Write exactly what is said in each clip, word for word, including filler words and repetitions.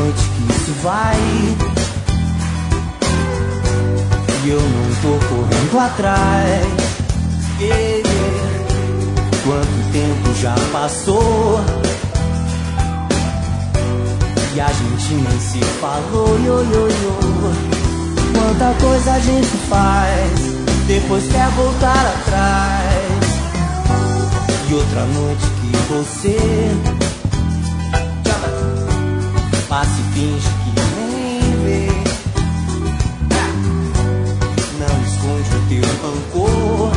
noite que se vai e eu não tô correndo atrás. Yeah, yeah. Quanto tempo já passou e a gente nem se falou. Yo, yo, yo. Quanta coisa a gente faz, depois quer voltar atrás. E outra noite que você passa e finge que nem vê. Não esconde o teu rancor,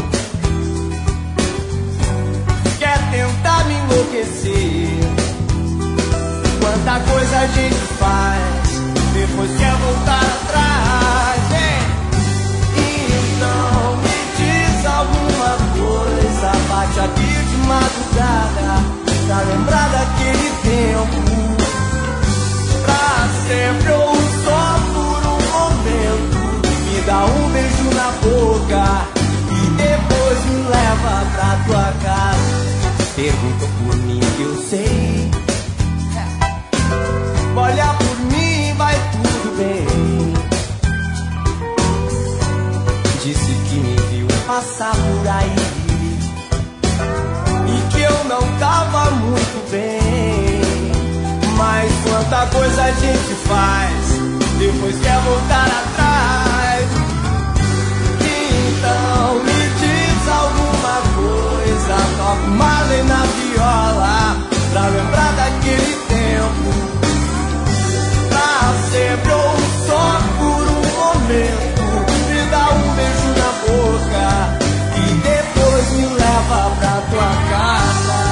quer tentar me enlouquecer. Quanta coisa a gente faz, depois quer voltar atrás. Hein? Então me diz alguma coisa, bate aqui de madrugada pra lembrar daquele tempo. Pra sempre ou só por um momento, me dá um beijo na boca e depois me leva pra tua casa. Pergunta por mim que eu sei, olha por mim, vai tudo bem. Disse que me viu passar por aí e que eu não tava muito bem. Mas quanta coisa a gente faz, depois quer voltar atrás. Então me diz alguma coisa, toca uma lei na viola pra lembrar daquele tempo. Sempre ou só por um momento, me dá um beijo na boca e depois me leva pra tua casa.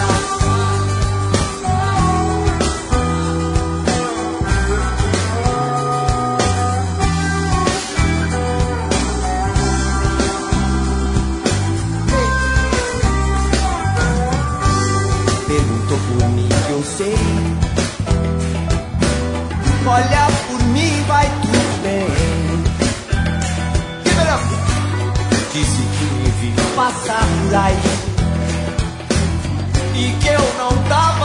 Perguntou por mim que eu sei, olha por mim, vai tudo bem. Que melhor? Disse que me viu passar por aí e que eu não tava